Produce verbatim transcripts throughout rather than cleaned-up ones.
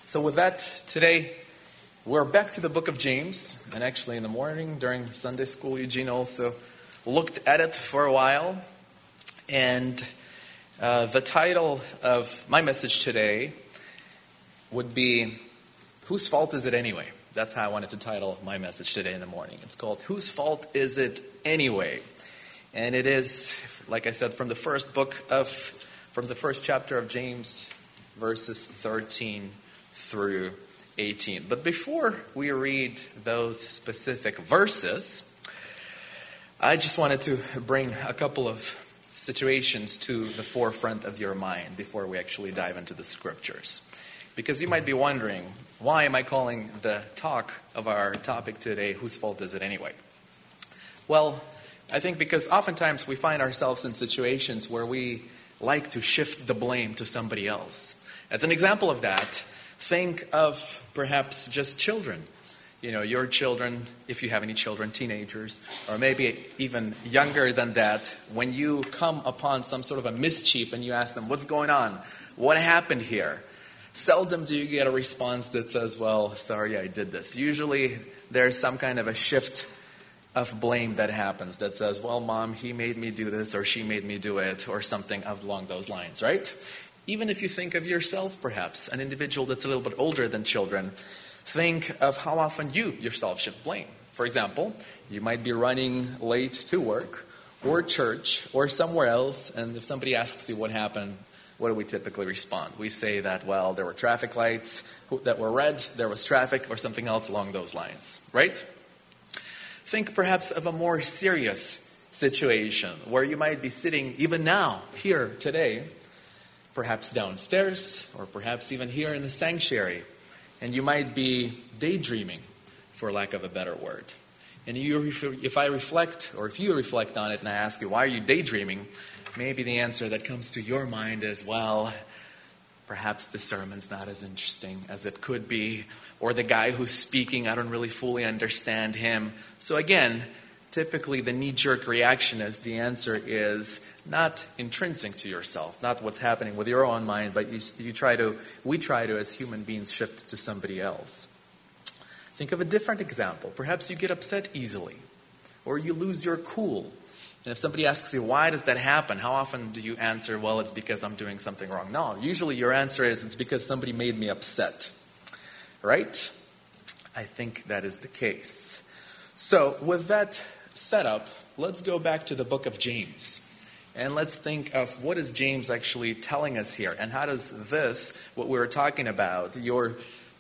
So with that, today we're back to the book of James. And actually in the morning during Sunday school, Eugene also looked at it for a while. And uh, the title of my message today would be, Whose Fault Is It Anyway? That's how I wanted to title my message today in the morning. It's called, Whose Fault Is It Anyway? And it is, like I said, from the first book of, from the first chapter of James, verses thirteen through eighteen. But before we read those specific verses, I just wanted to bring a couple of situations to the forefront of your mind before we actually dive into the scriptures. Because you might be wondering, why am I calling the talk of our topic today, Whose Fault Is It Anyway? Well, I think because oftentimes we find ourselves in situations where we like to shift the blame to somebody else. As an example of that, think of perhaps just children. You know, your children, if you have any children, teenagers, or maybe even younger than that, when you come upon some sort of a mischief and you ask them, what's going on? What happened here? Seldom do you get a response that says, well, sorry, I did this. Usually there's some kind of a shift of blame that happens that says, well, mom, he made me do this, or she made me do it, or something along those lines, right? Even if you think of yourself, perhaps, an individual that's a little bit older than children, think of how often you yourself shift blame. For example, you might be running late to work or church or somewhere else, and if somebody asks you what happened, what do we typically respond? We say that, well, there were traffic lights that were red, there was traffic, or something else along those lines, right? Think perhaps of a more serious situation where you might be sitting even now, here, today, perhaps downstairs, or perhaps even here in the sanctuary, and you might be daydreaming, for lack of a better word. And you, if I reflect, or if you reflect on it and I ask you, why are you daydreaming? Maybe the answer that comes to your mind is, well, perhaps the sermon's not as interesting as it could be, or the guy who's speaking, I don't really fully understand him. So again, typically the knee-jerk reaction is the answer is not intrinsic to yourself, not what's happening with your own mind, but you, you try to, we try to, as human beings, shift to somebody else. Think of a different example. Perhaps you get upset easily, or you lose your cool. And if somebody asks you, why does that happen? How often do you answer, well, it's because I'm doing something wrong? No, usually your answer is, it's because somebody made me upset. Right? I think that is the case. So with that setup, let's go back to the book of James. And let's think of what is James actually telling us here. And how does this, what we were talking about, your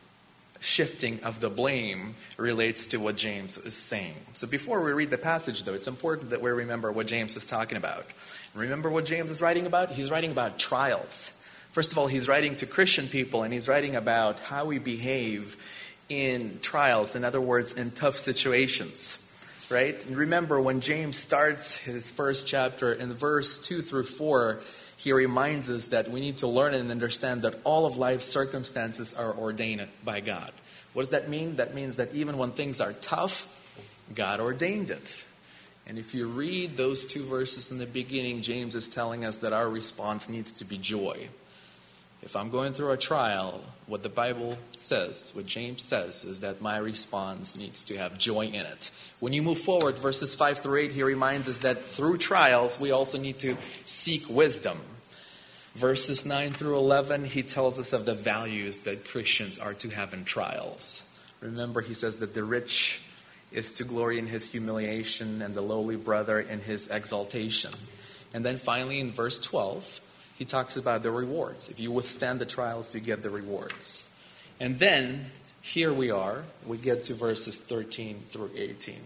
shifting of the blame, relates to what James is saying. So before we read the passage, though, it's important that we remember what James is talking about. Remember what James is writing about? He's writing about trials. First of all, he's writing to Christian people, and he's writing about how we behave in trials. In other words, in tough situations. Right? And remember, when James starts his first chapter in verse two through four, he reminds us that we need to learn and understand that all of life's circumstances are ordained by God. What does that mean? That means that even when things are tough, God ordained it. And if you read those two verses in the beginning, James is telling us that our response needs to be joy. If I'm going through a trial, what the Bible says, what James says, is that my response needs to have joy in it. When you move forward, verses five through eight, he reminds us that through trials, we also need to seek wisdom. Verses nine through eleven, he tells us of the values that Christians are to have in trials. Remember, he says that the rich is to glory in his humiliation and the lowly brother in his exaltation. And then finally, in verse twelve, he talks about the rewards. If you withstand the trials, you get the rewards. And then, here we are. We get to verses thirteen through eighteen.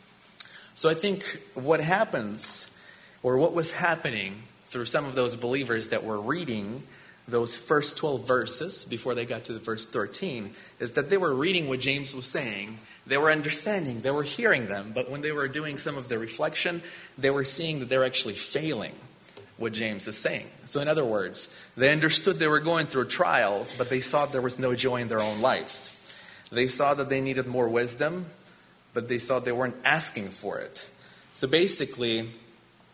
So I think what happens, or what was happening through some of those believers that were reading those first twelve verses before they got to the verse thirteen, is that they were reading what James was saying. They were understanding, they were hearing them, but when they were doing some of the reflection, they were seeing that they're actually failing what James is saying. So in other words, they understood they were going through trials, but they saw there was no joy in their own lives. They saw that they needed more wisdom, but they saw they weren't asking for it. So basically,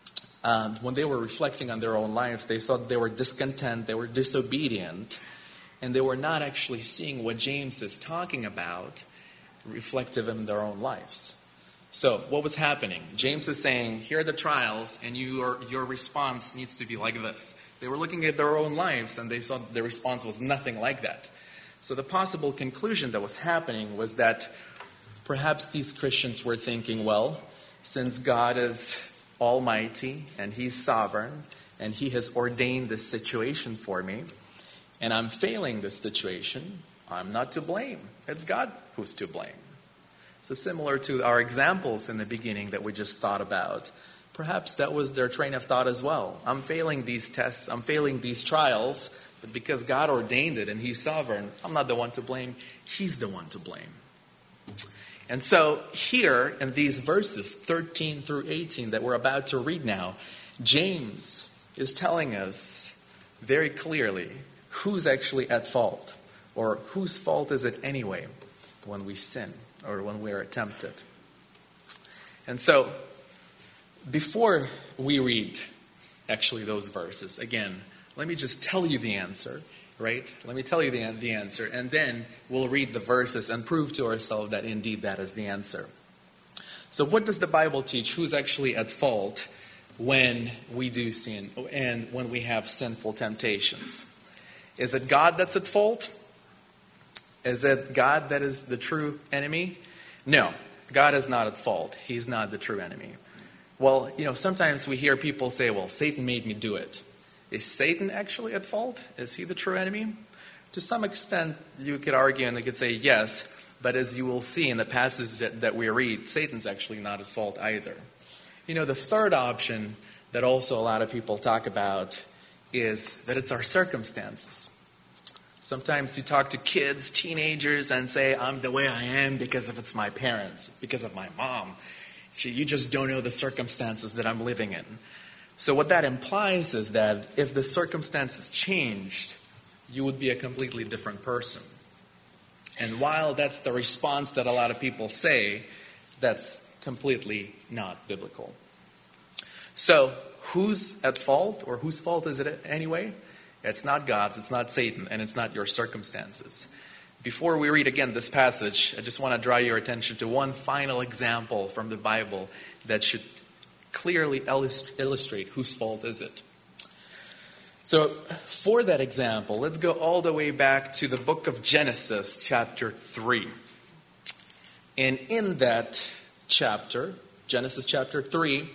um, when they were reflecting on their own lives, they saw that they were discontent, they were disobedient, and they were not actually seeing what James is talking about reflective in their own lives. So what was happening? James is saying, here are the trials, and your, your response needs to be like this. They were looking at their own lives, and they saw that the response was nothing like that. So the possible conclusion that was happening was that perhaps these Christians were thinking, well, since God is almighty, and He's sovereign, and He has ordained this situation for me, and I'm failing this situation, I'm not to blame. It's God who's to blame. So similar to our examples in the beginning that we just thought about, perhaps that was their train of thought as well. I'm failing these tests, I'm failing these trials, but because God ordained it and He's sovereign, I'm not the one to blame, He's the one to blame. And so here in these verses, thirteen through eighteen, that we're about to read now, James is telling us very clearly who's actually at fault, or whose fault is it anyway when we sin or when we are tempted. And so before we read actually those verses, again, let me just tell you the answer, right? Let me tell you the, the answer, and then we'll read the verses and prove to ourselves that indeed that is the answer. So what does the Bible teach? Who's actually at fault when we do sin and when we have sinful temptations? Is it God that's at fault? Is it God that is the true enemy? No, God is not at fault. He's not the true enemy. Well, you know, sometimes we hear people say, well, Satan made me do it. Is Satan actually at fault? Is he the true enemy? To some extent, you could argue and they could say yes, but as you will see in the passage that, that we read, Satan's actually not at fault either. You know, the third option that also a lot of people talk about is that it's our circumstances. Sometimes you talk to kids, teenagers, and say, I'm the way I am because of it's my parents, because of my mom. You just don't know the circumstances that I'm living in. So what that implies is that if the circumstances changed, you would be a completely different person. And while that's the response that a lot of people say, that's completely not biblical. So who's at fault, or whose fault is it anyway? It's not God's, it's not Satan, and it's not your circumstances. Before we read again this passage, I just want to draw your attention to one final example from the Bible that should clearly illustrate whose fault is it. So for that example, let's go all the way back to the book of Genesis, chapter three. And in that chapter, Genesis chapter three,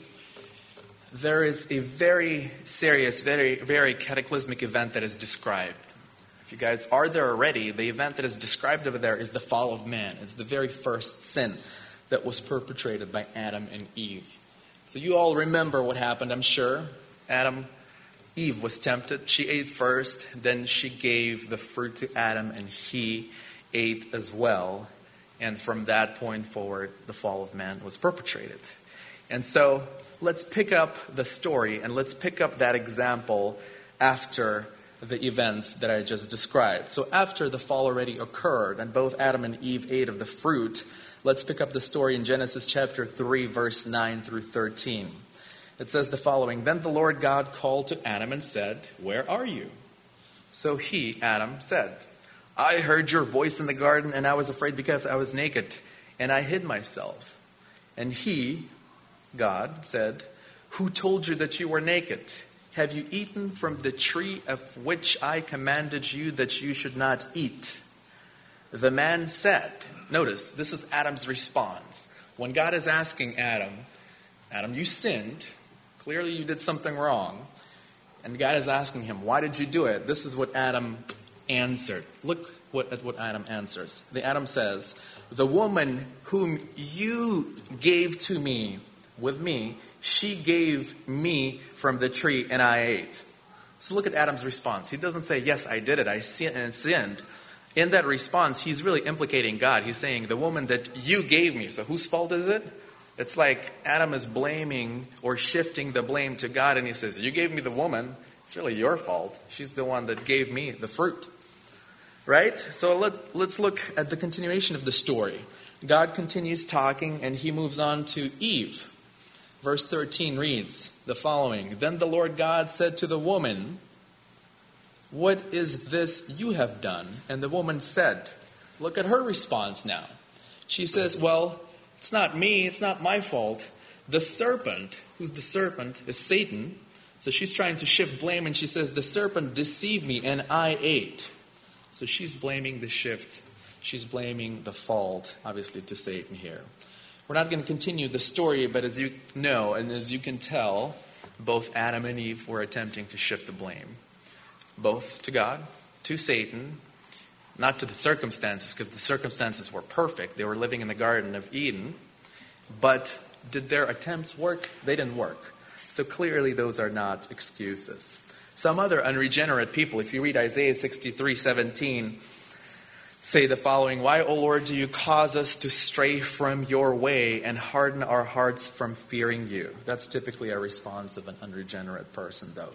there is a very serious, very, very cataclysmic event that is described. If you guys are there already, the event that is described over there is the fall of man. It's the very first sin that was perpetrated by Adam and Eve. So you all remember what happened, I'm sure. Adam, Eve was tempted. She ate first, then she gave the fruit to Adam, and he ate as well. And from that point forward, the fall of man was perpetrated. And so let's pick up the story and let's pick up that example after the events that I just described. So after the fall already occurred and both Adam and Eve ate of the fruit, let's pick up the story in Genesis chapter three, verse nine through thirteen. It says the following: Then the Lord God called to Adam and said, Where are you? So he, Adam, said, I heard your voice in the garden, and I was afraid because I was naked, and I hid myself. And he, God, said, Who told you that you were naked? Have you eaten from the tree of which I commanded you that you should not eat? The man said, notice, this is Adam's response. When God is asking Adam, Adam, you sinned. Clearly you did something wrong. And God is asking him, why did you do it? This is what Adam answered. Look what, at what Adam answers. The Adam says, the woman whom you gave to me, with me, she gave me from the tree and I ate. So look at Adam's response. He doesn't say, yes, I did it, I sinned. In that response, he's really implicating God. He's saying, the woman that you gave me. So whose fault is it? It's like Adam is blaming or shifting the blame to God, and he says, you gave me the woman. It's really your fault. She's the one that gave me the fruit. Right? So let, let's look at the continuation of the story. God continues talking, and he moves on to Eve. Verse thirteen reads the following: Then the Lord God said to the woman, what is this you have done?" And the woman said, look at her response now. She says, well, it's not me, it's not my fault. The serpent, who's the serpent, is Satan. So she's trying to shift blame, and she says, the serpent deceived me and I ate. So she's blaming the shift. She's blaming the fault, obviously, to Satan here. We're not going to continue the story, but as you know, and as you can tell, both Adam and Eve were attempting to shift the blame. Both to God, to Satan, not to the circumstances, because the circumstances were perfect. They were living in the Garden of Eden. But did their attempts work? They didn't work. So clearly those are not excuses. Some other unregenerate people, if you read Isaiah sixty-three seventeen, say the following, "Why, O Lord, do you cause us to stray from your way and harden our hearts from fearing you?" That's typically a response of an unregenerate person, though.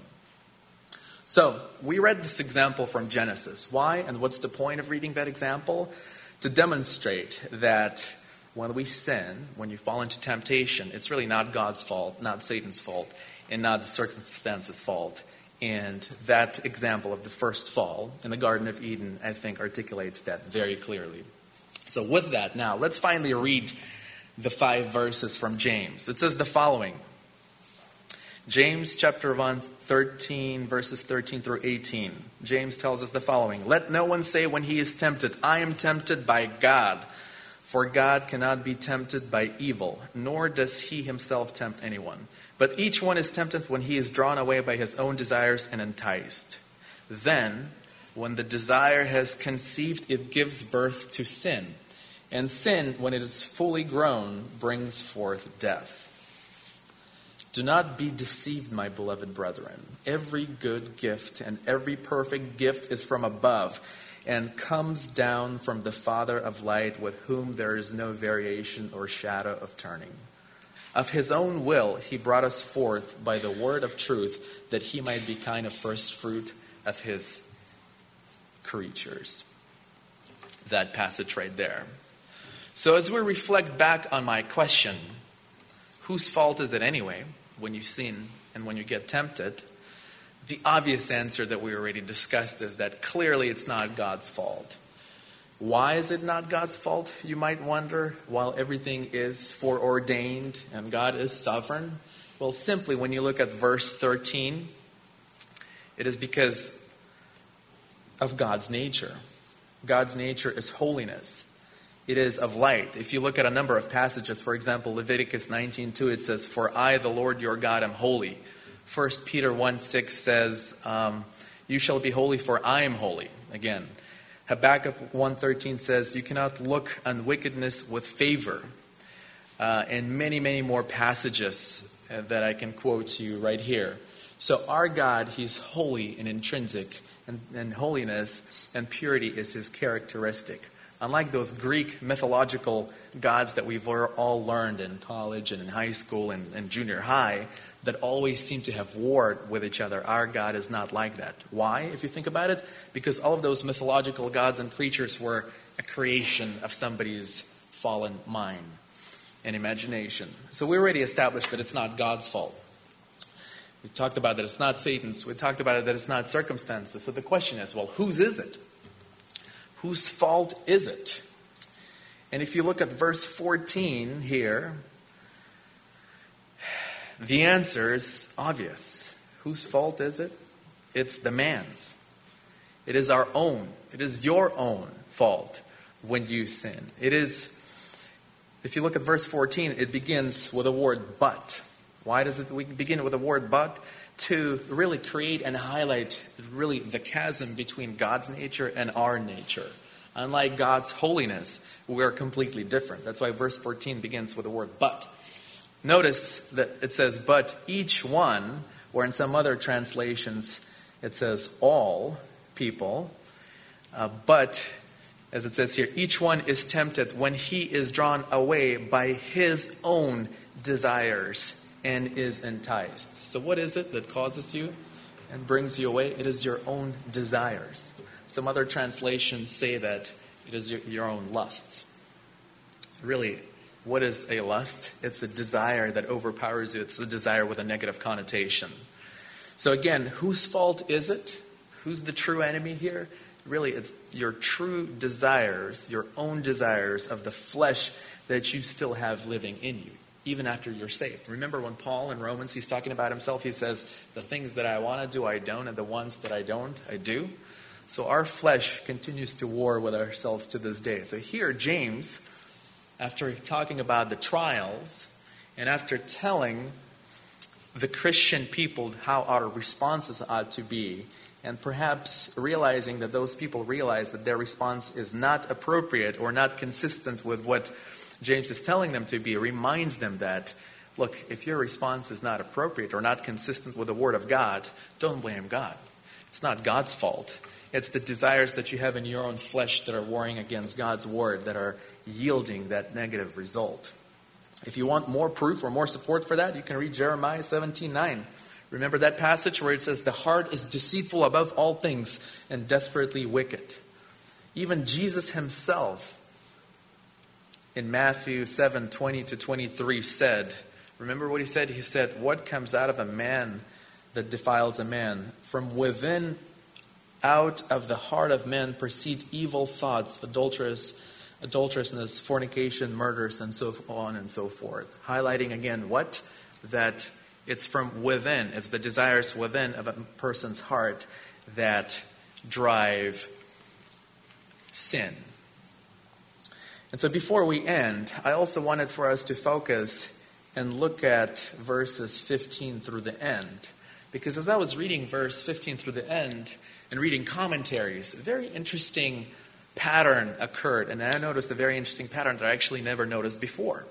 So, we read this example from Genesis. Why and what's the point of reading that example? To demonstrate that when we sin, when you fall into temptation, it's really not God's fault, not Satan's fault, and not the circumstances' fault. And that example of the first fall in the Garden of Eden, I think, articulates that very clearly. So with that, now, let's finally read the five verses from James. It says the following. James chapter one, thirteen, verses thirteen through eighteen. James tells us the following. "Let no one say when he is tempted, 'I am tempted by God.' For God cannot be tempted by evil, nor does he himself tempt anyone. But each one is tempted when he is drawn away by his own desires and enticed. Then, when the desire has conceived, it gives birth to sin. And sin, when it is fully grown, brings forth death. Do not be deceived, my beloved brethren. Every good gift and every perfect gift is from above, and comes down from the Father of light, with whom there is no variation or shadow of turning. Of his own will he brought us forth by the word of truth, that he might be kind of first fruit of his creatures." That passage right there. So as we reflect back on my question, whose fault is it anyway when you sin and when you get tempted? The obvious answer that we already discussed is that clearly it's not God's fault. Why is it not God's fault, you might wonder, while everything is foreordained and God is sovereign? Well, simply when you look at verse thirteen, it is because of God's nature. God's nature is holiness. It is of light. If you look at a number of passages, for example, Leviticus nineteen two, it says, "For I, the Lord your God, am holy." First Peter one six says, um, "You shall be holy, for I am holy." Again, Habakkuk one thirteen says, "You cannot look on wickedness with favor." Uh, and many, many more passages uh, that I can quote to you right here. So our God, he's holy and intrinsic, and, and holiness and purity is his characteristic. Unlike those Greek mythological gods that we've all learned in college and in high school and, and junior high, that always seem to have warred with each other, our God is not like that. Why, if you think about it? Because all of those mythological gods and creatures were a creation of somebody's fallen mind and imagination. So we already established that it's not God's fault. We talked about that it's not Satan's. We talked about it that it's not circumstances. So the question is, well, whose is it? Whose fault is it? And if you look at verse fourteen here, the answer is obvious. Whose fault is it? It's the man's. It is our own. It is your own fault when you sin. It is, if you look at verse fourteen, it begins with the word but. Why does it we begin with the word but? To really create and highlight really the chasm between God's nature and our nature. Unlike God's holiness, we are completely different. That's why verse fourteen begins with the word but. Notice that it says, "But each one," or in some other translations, it says all people. Uh, but, as it says here, each one is tempted when he is drawn away by his own desires and is enticed. So what is it that causes you and brings you away? It is your own desires. Some other translations say that it is your, your own lusts. Really, what is a lust? It's a desire that overpowers you. It's a desire with a negative connotation. So again, whose fault is it? who's the true enemy here? Really, it's your true desires, your own desires of the flesh that you still have living in you, even after you're saved. Remember when Paul in Romans, he's talking about himself, he says, the things that I want to do, I don't, and the ones that I don't, I do. So our flesh continues to war with ourselves to this day. So here, James, after talking about the trials, and after telling the Christian people how our responses ought to be, and perhaps realizing that those people realize that their response is not appropriate or not consistent with what James is telling them to be, reminds them that, look, if your response is not appropriate or not consistent with the Word of God, don't blame God. It's not God's fault. It's the desires that you have in your own flesh that are warring against God's Word that are yielding that negative result. If you want more proof or more support for that, you can read Jeremiah seventeen nine. Remember that passage where it says, the heart is deceitful above all things and desperately wicked. Even Jesus himself in Matthew seven twenty to twenty-three said, remember what he said? He said, what comes out of a man that defiles a man? From within, out of the heart of men proceed evil thoughts, adulterous, adulterousness, fornication, murders, and so on and so forth. Highlighting again what? That it's from within. It's the desires within of a person's heart that drive sin. And so before we end, I also wanted for us to focus and look at verses fifteen through the end. Because as I was reading verse fifteen through the end and reading commentaries, a very interesting pattern occurred. And I noticed a very interesting pattern that I actually never noticed before,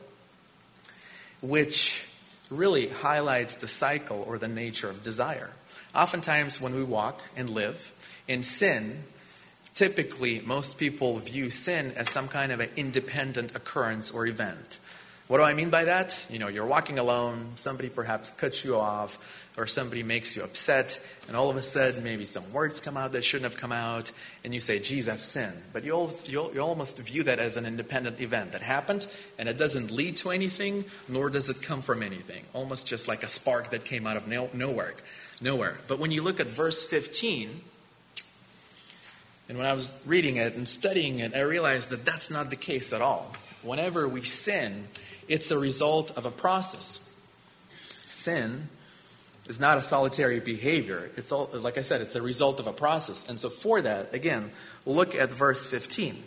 which really highlights the cycle or the nature of desire. Oftentimes when we walk and live in sin, typically most people view sin as some kind of an independent occurrence or event. What do I mean by that? You know, you're walking alone, somebody perhaps cuts you off, or somebody makes you upset, and all of a sudden maybe some words come out that shouldn't have come out, and you say, geez, I've sinned. But you, all, you, you almost view that as an independent event that happened, and it doesn't lead to anything, nor does it come from anything. Almost just like a spark that came out of no, nowhere. nowhere. But when you look at verse fifteen, and when I was reading it and studying it, I realized that that's not the case at all. Whenever we sin, it's a result of a process. Sin is not a solitary behavior. It's all, like I said, it's a result of a process. And so for that, again, look at verse fifteen.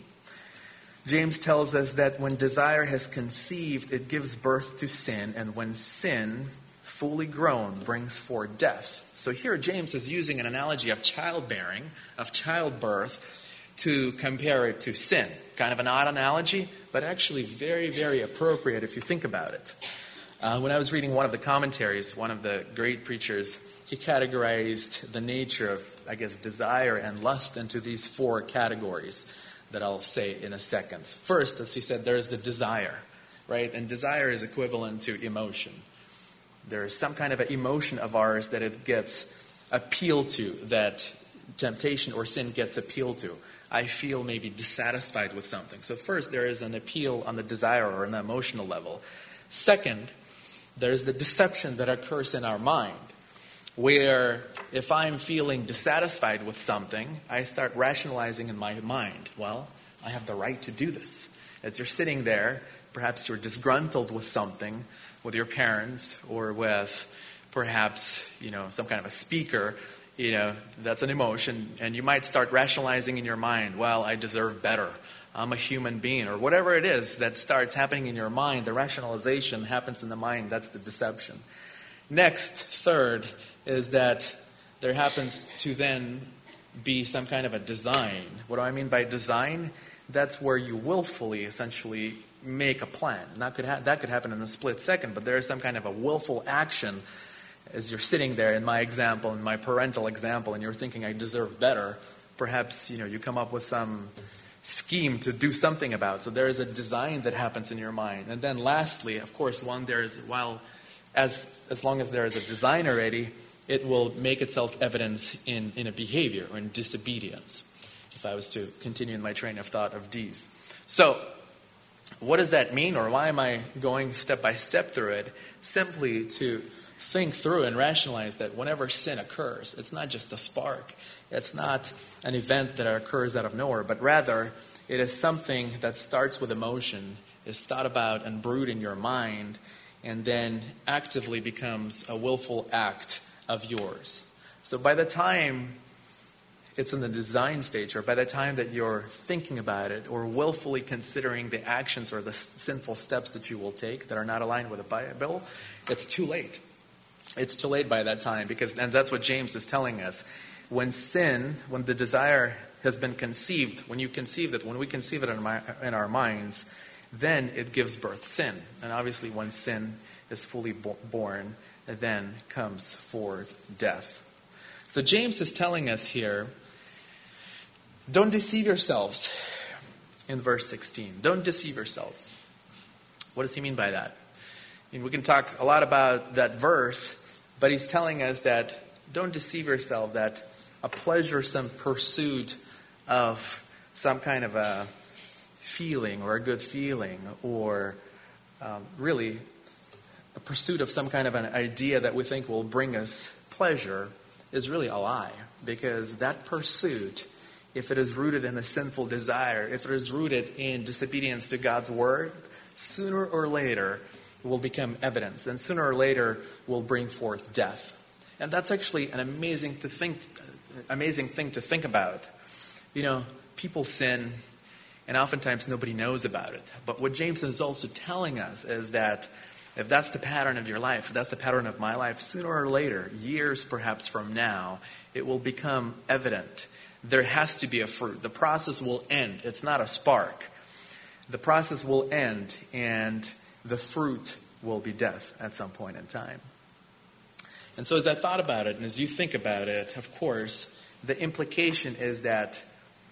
James tells us that when desire has conceived, it gives birth to sin, and when sin, fully grown, brings forth death. So here James is using an analogy of childbearing, of childbirth, to compare it to sin. Kind of an odd analogy, but actually very, very appropriate if you think about it. Uh, when I was reading one of the commentaries, one of the great preachers, he categorized the nature of, I guess, desire and lust into these four categories that I'll say in a second. First, as he said, there is the desire, right? And desire is equivalent to emotion. There is some kind of an emotion of ours that it gets appealed to, that temptation or sin gets appealed to. I feel maybe dissatisfied with something. So first, there is an appeal on the desire or an emotional level. Second, there's the deception that occurs in our mind, where if I'm feeling dissatisfied with something, I start rationalizing in my mind, well, I have the right to do this. As you're sitting there, perhaps you're disgruntled with something, with your parents, or with perhaps, you know, some kind of a speaker. You know, that's an emotion, and you might start rationalizing in your mind, well, I deserve better. I'm a human being, or whatever it is that starts happening in your mind. The rationalization happens in the mind. That's the deception. Next, third, is that there happens to then be some kind of a design. What do I mean by design? That's where you willfully, essentially, make a plan. And that could, ha- that could happen in a split second, but there is some kind of a willful action as you're sitting there in my example, in my parental example, and you're thinking, I deserve better. Perhaps, you know, you come up with some scheme to do something about. So there is a design that happens in your mind. And then lastly, of course, one there is, while as as long as there is a design already, it will make itself evidence in, in a behavior or in disobedience, if I was to continue in my train of thought of D's. So what does that mean, or why am I going step by step through it? Simply to think through and rationalize that whenever sin occurs, it's not just a spark. It's not an event that occurs out of nowhere, but rather it is something that starts with emotion, is thought about and brewed in your mind, and then actively becomes a willful act of yours. So by the time it's in the design stage, or by the time that you're thinking about it or willfully considering the actions or the sinful steps that you will take that are not aligned with the Bible, it's too late. It's too late by that time, because, and that's what James is telling us. When sin, when the desire has been conceived, when you conceive it, when we conceive it in, my, in our minds, then it gives birth sin. And obviously when sin is fully bo- born, then comes forth death. So James is telling us here, don't deceive yourselves in verse sixteen. Don't deceive yourselves. What does he mean by that? I mean, we can talk a lot about that verse, but he's telling us that don't deceive yourself, that a pleasuresome pursuit of some kind of a feeling or a good feeling, or um, really a pursuit of some kind of an idea that we think will bring us pleasure is really a lie. Because that pursuit, if it is rooted in a sinful desire, if it is rooted in disobedience to God's word, sooner or later will become evidence, and sooner or later will bring forth death. And that's actually an amazing to think, amazing thing to think about. You know, people sin, and oftentimes nobody knows about it. But what James is also telling us is that if that's the pattern of your life, if that's the pattern of my life, sooner or later, years perhaps from now, it will become evident. There has to be a fruit. The process will end. It's not a spark. The process will end, and the fruit will be death at some point in time. And so as I thought about it, and as you think about it, of course, the implication is that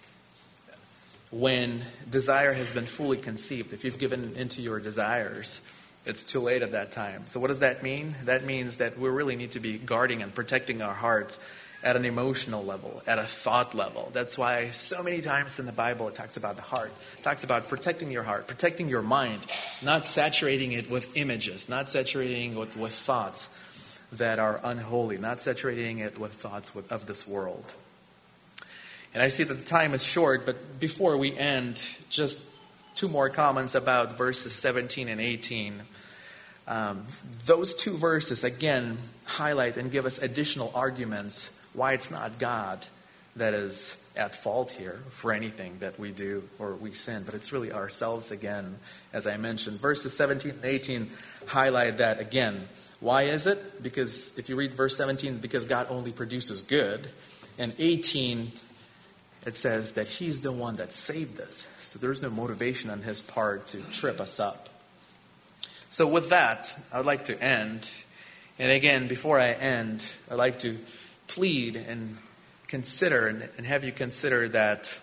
when desire has been fully conceived, if you've given into your desires, it's too late at that time. So what does that mean? That means that we really need to be guarding and protecting our hearts at an emotional level, at a thought level. That's why so many times in the Bible it talks about the heart. It talks about protecting your heart, protecting your mind, not saturating it with images, not saturating it with thoughts that are unholy, not saturating it with thoughts with, of this world. And I see that the time is short, but before we end, just two more comments about verses seventeen and eighteen. Um, those two verses, again, highlight and give us additional arguments why it's not God that is at fault here for anything that we do or we sin, but it's really ourselves again, as I mentioned. Verses seventeen and eighteen highlight that again. Why is it? Because if you read verse seventeen, because God only produces good. And eighteen, it says that he's the one that saved us. So there's no motivation on his part to trip us up. So with that, I'd like to end. And again, before I end, I'd like to plead and consider and, and have you consider that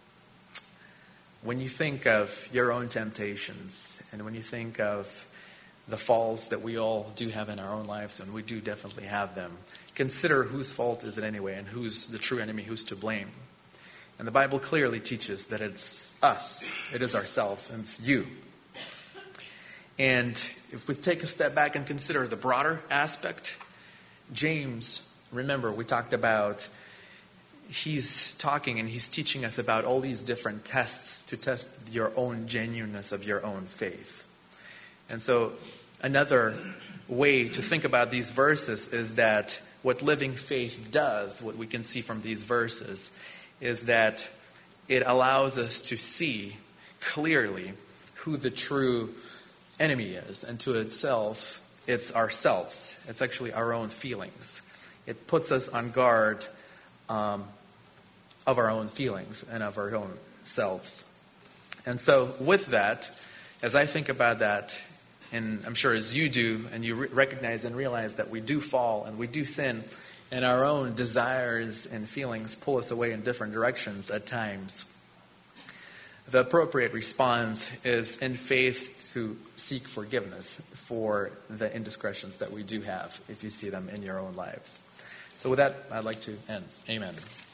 when you think of your own temptations and when you think of the falls that we all do have in our own lives, and we do definitely have them, consider whose fault is it anyway and who's the true enemy, who's to blame. And the Bible clearly teaches that it's us, it is ourselves, and it's you. And if we take a step back and consider the broader aspect, James, remember we talked about, he's talking and he's teaching us about all these different tests to test your own genuineness of your own faith. And so another way to think about these verses is that what living faith does, what we can see from these verses, is that it allows us to see clearly who the true enemy is. And to itself, it's ourselves. It's actually our own feelings. It puts us on guard um, of our own feelings and of our own selves. And so with that, as I think about that, and I'm sure as you do, and you re- recognize and realize that we do fall and we do sin, and our own desires and feelings pull us away in different directions at times, the appropriate response is in faith to seek forgiveness for the indiscretions that we do have if you see them in your own lives. So with that, I'd like to end. Amen.